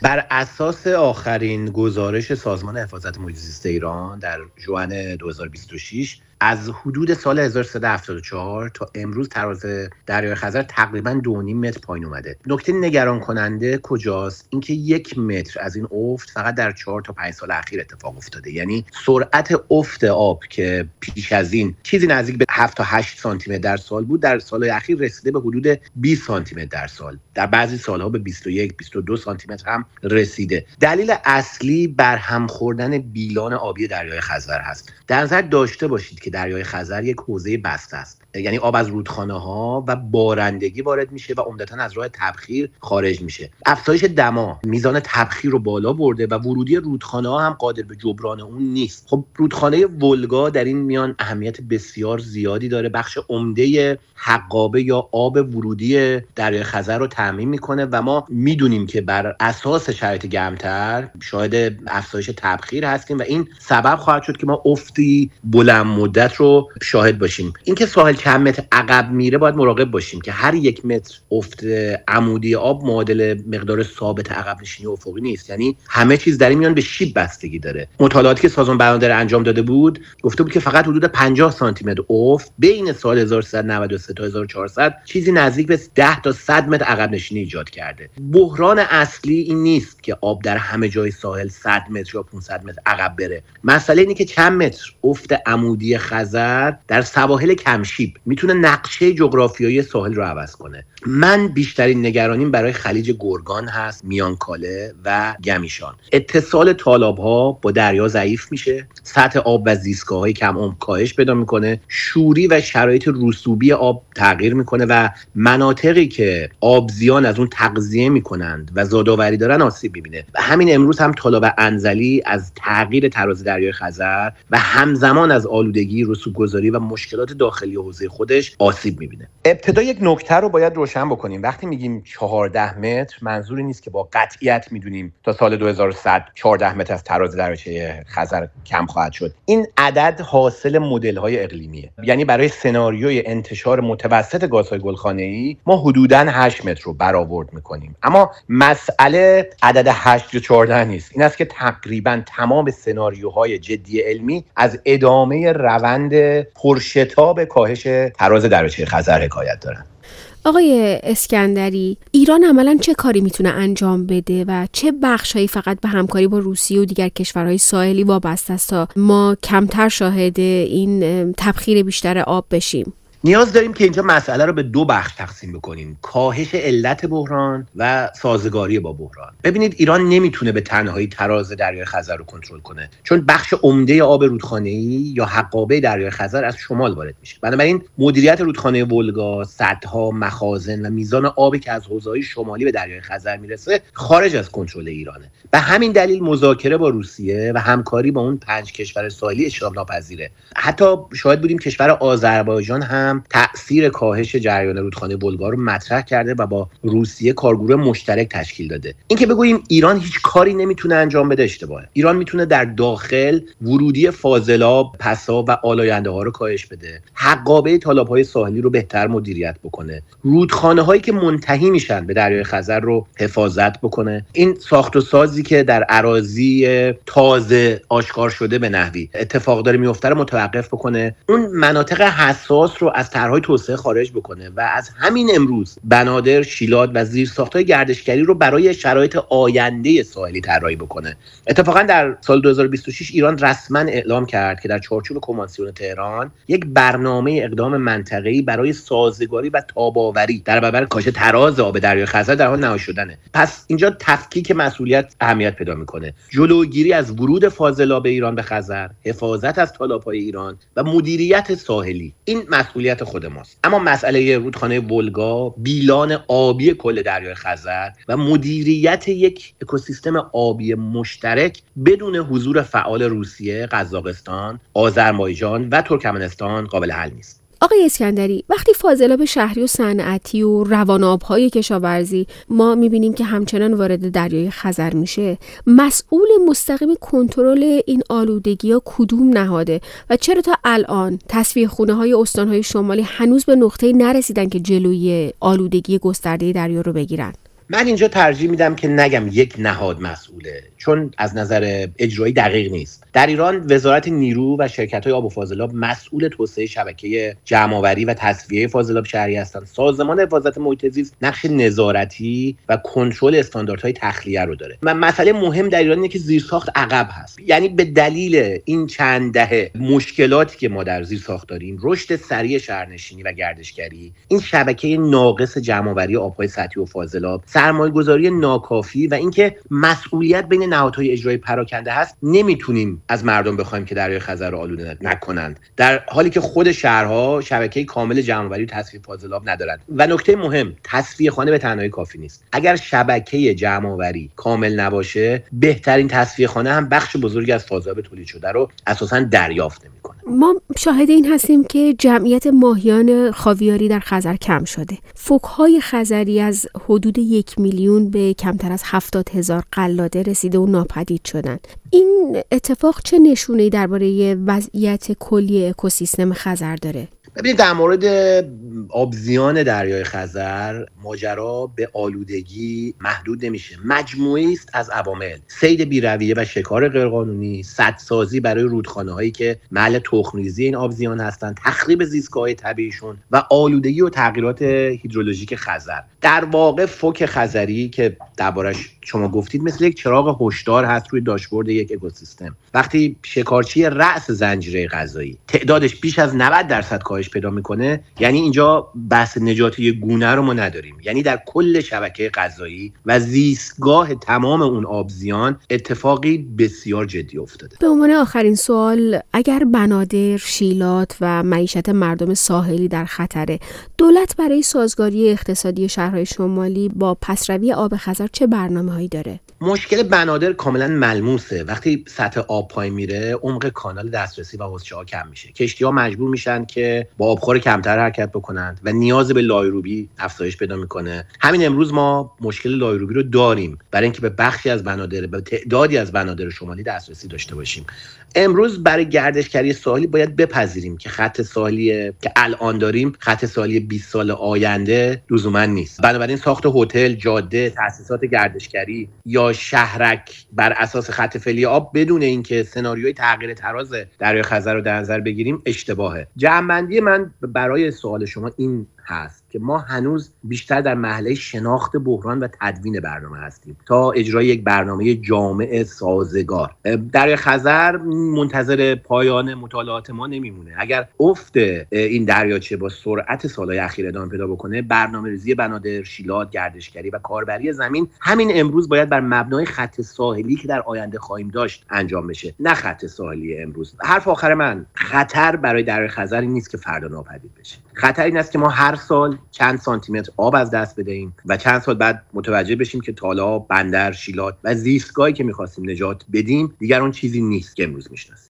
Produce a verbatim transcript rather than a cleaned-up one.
بر اساس آخرین گزارش سازمان حفاظت محیط زیست ایران در ژوئن دو هزار و بیست و شش، از حدود سال هزار و سیصد و هفتاد و چهار تا امروز تراز دریای خزر تقریباً دو و نیم متر پایین اومده. نکته نگران کننده کجاست؟ اینکه یک متر از این افت فقط در چهار تا پنج سال اخیر اتفاق افتاده. یعنی سرعت افت آب که پیش از این چیزی نزدیک به هفت تا هشت سانتی متر در سال بود، در سال اخیر رسیده به حدود بیست سانتی متر در سال. در بعضی سالها به بیست و یک بیست و دو سانتی متر هم رسیده. دلیل اصلی برهم خوردن بیلان آبی دریای خزر هست. در نظر داشته باشید که دریای خزر یک حوزه بسته است، یعنی آب از رودخانه‌ها و بارندگی وارد میشه و عمدتاً از راه تبخیر خارج میشه. افزایش دما میزان تبخیر رو بالا برده و ورودی رودخانه‌ها هم قادر به جبران اون نیست. خب رودخانه ولگا در این میان اهمیت بسیار زیادی داره. بخش عمده حقابه یا آب ورودی دریای خزر رو تامین میکنه و ما میدونیم که بر اساس شرایط گرمتر شاهد افزایش تبخیر هستیم و این سبب خواهد شد که ما افتی بلند مدت رو شاهد باشیم. اینکه ساحل چند متر عقب میره باید مراقب باشیم که هر یک متر افت عمودی آب معادل مقدار ثابت عقب نشینی افقی نیست. یعنی همه چیز در این میان به شیب بستگی داره. مطالعاتی که سازمان بنادر انجام داده بود گفته بود که فقط حدود پنجاه سانتی متر افت بین سال هزار و سیصد و نود و سه تا هزار و چهارصد چیزی نزدیک به ده تا صد متر عقب نشینی ایجاد کرده. بحران اصلی این نیست که آب در همه جای ساحل صد متر یا پانصد متر عقب بره. مسئله اینه که چند متر افت عمودی خزر در سواحل کمشیب میتونه نقشه جغرافیایی ساحل رو عوض کنه. من بیشترین نگرانیم برای خلیج گرگان هست، میانکاله و گمیشان. اتصال تالاب‌ها با دریا ضعیف میشه، سطح آب و زیستگاه‌های کم عمق کاهش پیدا میکنه، شوری و شرایط رسوبی آب تغییر میکنه و مناطقی که آبزیان از اون تغذیه میکنند و زادآوری دارن آسیب میبینه. و همین امروز هم تالاب انزلی از تغییر تراز دریای خزر و همزمان از آلودگی، رسوب‌گذاری و مشکلات داخلی حوزه خودش آسیب میبینه. ابتدا یک نکته رو باید روشن بکنیم. وقتی میگیم چهارده متر منظوری نیست که با قطعیت میدونیم تا سال دو هزار و صد چهارده متر از تراز دریاچه خزر کم خواهد شد. این عدد حاصل مدل‌های اقلیمیه. یعنی برای سناریوی انتشار متوسط گازهای گلخانه‌ای ما حدوداً هشت متر رو برآورد میکنیم. اما مسئله عدد هشت یا چهارده نیست. این است که تقریباً تمام سناریوهای جدی علمی از ادامه روند پرشتاب کاهش تراز دریاچه خزر حکایت دارن. آقای اسکندری، ایران عملاً چه کاری میتونه انجام بده و چه بخشایی فقط به همکاری با روسیه و دیگر کشورهای ساحلی وابسته است تا ما کمتر شاهد این تبخیر بیشتر آب بشیم؟ نیاز داریم که اینجا مسئله رو به دو بخش تقسیم بکنیم: کاهش علت بحران و سازگاری با بحران. ببینید ایران نمیتونه به تنهایی تراز دریای خزر رو کنترل کنه، چون بخش عمده آب رودخانه‌ای یا حقابه دریای خزر از شمال وارد میشه. بنابراین مدیریت رودخانه ولگا، سدها، مخازن و میزان آبی که از حوزه‌های شمالی به دریای خزر میرسه خارج از کنترل ایرانه. به همین دلیل مذاکره با روسیه و همکاری با اون پنج کشور ساحلی اجتناب ناپذیره. حتی شاهد بودیم کشور آذربایجان هم تأثیر کاهش جریان رودخانه ولگا رو مطرح کرده و با روسیه کارگروه مشترک تشکیل داده. اینکه بگوییم ایران هیچ کاری نمیتونه انجام بده اشتباهه. ایران میتونه در داخل ورودی فاضلاب، پساب و آلاینده ها رو کاهش بده، حقابه تالاب‌های ساحلی رو بهتر مدیریت بکنه، رودخانه‌هایی که منتهی میشن به دریای خزر رو حفاظت بکنه. این ساخت و سازی که در اراضی تازه آشکار شده به نحوی اتفاق داره میفته رو متوقف بکنه، اون مناطق حساس رو از طرح‌های توسعه خارج بکنه و از همین امروز بنادر، شیلات و زیرساخت‌های گردشگری رو برای شرایط آینده ساحلی طراحی بکنه. اتفاقا در سال دو هزار و بیست و شش ایران رسما اعلام کرد که در چارچوب کنوانسیون تهران یک برنامه اقدام منطقه‌ای برای سازگاری و تاب‌آوری در برابر کاهش تراز آب دریای خزر در حال نهایی شدنه. پس اینجا تفکیک مسئولیت اهمیت پیدا میکنه. جلوگیری از ورود فاضلاب ایران به خزر، حفاظت از تالاب‌های ایران و مدیریت ساحلی، این مسئولیت خود ماست. اما مسئله رودخانه ولگا، بیلان آبی کل دریای خزر و مدیریت یک اکوسیستم آبی مشترک بدون حضور فعال روسیه، قزاقستان، آذربایجان و ترکمنستان قابل حل نیست. آقای اسکندری، وقتی فاضلاب شهری و صنعتی و رواناب‌های کشاورزی ما می‌بینیم که همچنان وارد دریای خزر میشه، مسئول مستقیم کنترل این آلودگی‌ها کدوم نهاده و چرا تا الان تصفیه خونه‌های استان‌های شمالی هنوز به نقطه‌ای نرسیدن که جلوی آلودگی گسترده دریا رو بگیرن؟ من اینجا ترجیح میدم که نگم یک نهاد مسئوله، چون از نظر اجرایی دقیق نیست. در ایران وزارت نیرو و شرکت‌های آب و فاضلاب مسئول توسعه شبکه جمع‌آوری و تصفیه فاضلاب شهری هستند. سازمان حفاظت محیط زیست نقش نظارتی و کنترل استانداردهای تخلیه رو داره. و مسئله مهم در ایران اینه که زیرساخت عقب هست. یعنی به دلیل این چند دهه مشکلاتی که ما در زیرساخت داریم، رشد سریع شهرنشینی و گردشگری، این شبکه ناقص جمع‌آوری آب‌های سطحی و فاضلاب، سرمایه‌گذاری ناکافی و اینکه مسئولیت بین نهادهای اجرایی پراکنده هست، نمیتونیم از مردم بخوایم که دریای خزر رو آلوده نکنند، در حالی که خود شهرها شبکه کامل جمع‌آوری و تصفیه فاضلاب ندارند. و نکته مهم، تصفیه خانه به تنهایی کافی نیست. اگر شبکه جمع‌آوری کامل نباشه، بهترین تصفیه خانه هم بخش بزرگی از فاضلاب تولید شده رو اساساً دریافت نمی‌کنه. ما شاهد این هستیم که جمعیت ماهیان خاویاری در خزر کم شده. فوک‌های خزری از حدود یک میلیون به کمتر از هفتاد هزار قلاده رسیده و ناپدید شدن. این اتفاق چه نشونه‌ای درباره وضعیت کلی اکوسیستم خزر داره؟ ببینید، در مورد آبزیان دریای خزر ماجرا به آلودگی محدود نمیشه. مجموعی است از عوامل: صید بی‌رویه و شکار غیرقانونی، سدسازی برای رودخانه‌هایی که محل تخم‌ریزی این آبزیان هستند، تخریب زیستگاه‌های طبیعیشون و آلودگی و تغییرات هیدرولوژیک خزر. در واقع فوک خزری که دربارش شما گفتید مثل یک چراغ هشدار هست روی داشبورد یک اکوسیستم. وقتی شکارچی رأس زنجیره غذایی تعدادش بیش از نود درصد کاهش پیدا میکنه، یعنی اینجا بحث نجات یک گونه رو ما نداریم. یعنی در کل شبکه غذایی و زیستگاه تمام اون آبزیان اتفاقی بسیار جدی افتاده. به عنوان آخرین سوال، اگر بنادر، شیلات و معیشت مردم ساحلی در خطره، دولت برای سازگاری اقتصادی شهرهای شمالی با پسروی آب خزر چه برنامه‌هایی داره؟ مشکل بنادر کاملا ملموسه. وقتی سطح آب پایین میره، عمق کانال دسترسی و حوضچه‌ها کم میشه. کشتی‌ها مجبور میشن که با آبخور کمتر حرکت بکنند و نیاز به لایروبی افزایش پیدا میکنه. همین امروز ما مشکل لایروبی رو داریم برای اینکه به بخشی از بنادر، به تعدادی از بنادر شمالی دسترسی داشته باشیم. امروز برای گردشگری ساحلی باید بپذیریم که خط ساحلی که الان داریم خط ساحلی بیست سال آینده لزوما نیست. بنابراین ساخت هتل، جاده، تأسیسات گردشگری یا شهرک بر اساس خط فعلی آب بدون اینکه سناریوی تغییر تراز دریای خزر رو در نظر بگیریم اشتباهه. جمع‌بندی من برای سوال شما این هست که ما هنوز بیشتر در مرحله شناخت بحران و تدوین برنامه هستیم تا اجرای یک برنامه جامع سازگار. دریای خزر منتظر پایان مطالعات ما نمیمونه. اگر افت این دریاچه با سرعت سالهای اخیر ادامه پیدا بکنه، برنامه‌ریزی بنادر، شیلات، گردشگری و کاربری زمین همین امروز باید بر مبنای خط ساحلی که در آینده خواهیم داشت انجام بشه، نه خط ساحلی امروز. حرف آخر من، خطر برای دریای خزر این نیست که فردا ناپدید بشه. خطر این است که ما هر سال چند سانتی متر آب از دست بدهیم و چند سال بعد متوجه بشیم که تالاب، بندر، شیلات و زیستگاهی که می‌خواستیم نجات بدیم دیگر اون چیزی نیست که امروز می‌شناسیم.